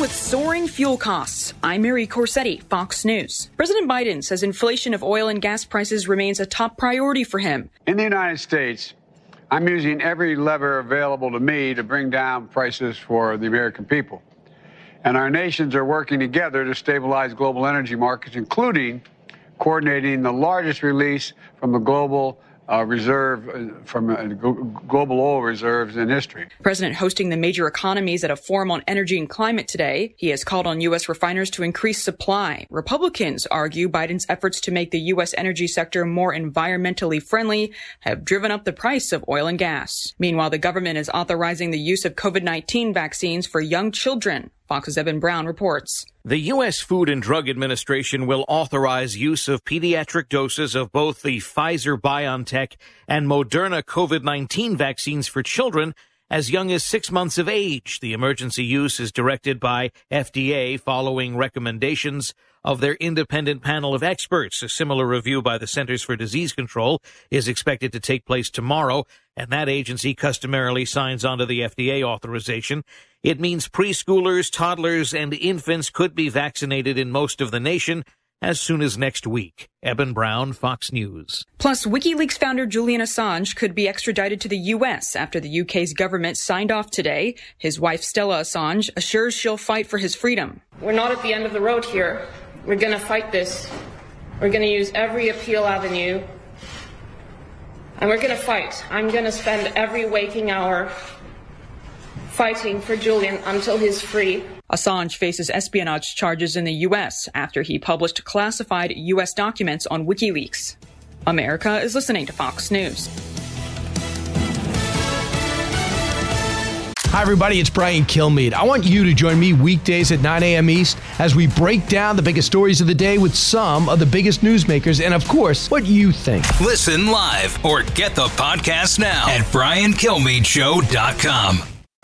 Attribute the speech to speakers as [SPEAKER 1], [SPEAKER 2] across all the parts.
[SPEAKER 1] with soaring fuel costs. I'm Mary Corsetti, Fox News. President Biden says inflation of oil and gas prices remains a top priority for him.
[SPEAKER 2] In the United States, I'm using every lever available to me to bring down prices for the American people. And our nations are working together to stabilize global energy markets, including coordinating the largest release from the global global oil reserves in history.
[SPEAKER 1] President hosting the major economies at a forum on energy and climate today. He has called on U.S. refiners to increase supply. Republicans argue Biden's efforts to make the U.S. energy sector more environmentally friendly have driven up the price of oil and gas. Meanwhile, the government is authorizing the use of COVID-19 vaccines for young children. Fox's Evan Brown reports.
[SPEAKER 3] The U.S. Food and Drug Administration will authorize use of pediatric doses of both the Pfizer-BioNTech and Moderna COVID-19 vaccines for children as young as 6 months of age. The emergency use is directed by FDA following recommendations of their independent panel of experts. A similar review by the Centers for Disease Control is expected to take place tomorrow, and that agency customarily signs on to the FDA authorization. It means preschoolers, toddlers, and infants could be vaccinated in most of the nation as soon as next week. Eben Brown, Fox News.
[SPEAKER 1] Plus, WikiLeaks founder Julian Assange could be extradited to the U.S. after the UK's government signed off today. His wife, Stella Assange, assures she'll fight for his freedom.
[SPEAKER 4] We're not at the end of the road here. We're going to fight this. We're going to use every appeal avenue. And we're going to fight. I'm going to spend every waking hour fighting for Julian until he's free.
[SPEAKER 1] Assange faces espionage charges in the U.S. after he published classified U.S. documents on WikiLeaks. America is listening to Fox News.
[SPEAKER 5] Hi, everybody. It's Brian Kilmeade. I want you to join me weekdays at 9 a.m. East as we break down the biggest stories of the day with some of the biggest newsmakers and, of course, what you think.
[SPEAKER 6] Listen live or get the podcast now at BrianKilmeadShow.com.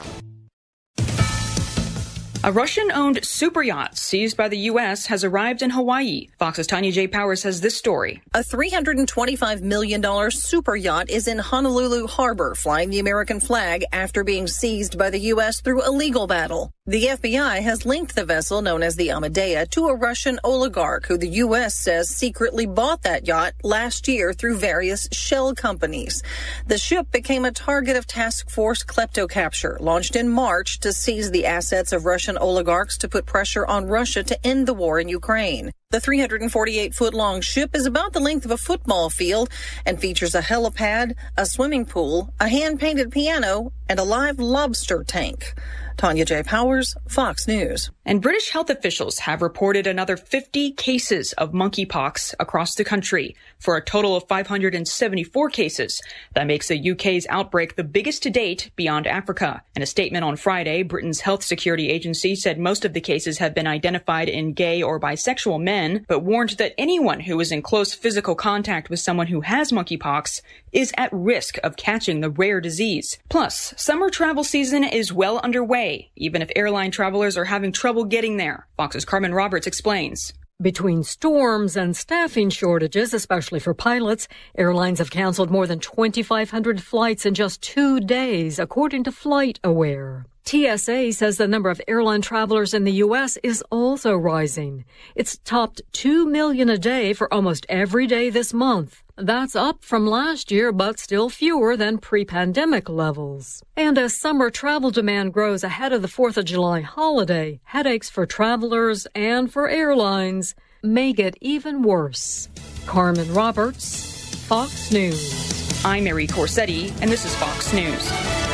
[SPEAKER 1] A Russian-owned superyacht seized by the U.S. has arrived in Hawaii. Fox's Tanya J. Powers has this story.
[SPEAKER 7] A $325 million superyacht is in Honolulu Harbor, flying the American flag after being seized by the U.S. through a legal battle. The FBI has linked the vessel, known as the Amadea, to a Russian oligarch who the U.S. says secretly bought that yacht last year through various shell companies. The ship became a target of task force kleptocapture, launched in March to seize the assets of Russian oligarchs to put pressure on Russia to end the war in Ukraine. The 348-foot-long ship is about the length of a football field and features a helipad, a swimming pool, a hand-painted piano, and a live lobster tank. Tanya J. Powers, Fox News.
[SPEAKER 1] And British health officials have reported another 50 cases of monkeypox across the country for a total of 574 cases. That makes the UK's outbreak the biggest to date beyond Africa. In a statement on Friday, Britain's health security agency said most of the cases have been identified in gay or bisexual men, but warned that anyone who is in close physical contact with someone who has monkeypox is at risk of catching the rare disease. Plus, summer travel season is well underway, even if airline travelers are having trouble getting there. Fox's Carmen Roberts explains.
[SPEAKER 8] Between storms and staffing shortages, especially for pilots, airlines have canceled more than 2,500 flights in just 2 days, according to FlightAware. TSA says the number of airline travelers in the U.S. is also rising. It's topped 2 million a day for almost every day this month. That's up from last year, but still fewer than pre-pandemic levels. And as summer travel demand grows ahead of the 4th of July holiday, headaches for travelers and for airlines may get even worse. Carmen Roberts, Fox News.
[SPEAKER 1] I'm Mary Corsetti, and this is Fox News.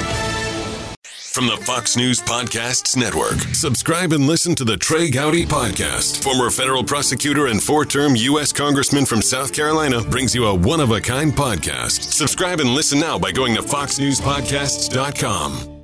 [SPEAKER 9] From the Fox News Podcasts Network, subscribe and listen to the Trey Gowdy Podcast. Former federal prosecutor and 4-term U.S. Congressman from South Carolina brings you a one-of-a-kind podcast. Subscribe and listen now by going to foxnewspodcasts.com.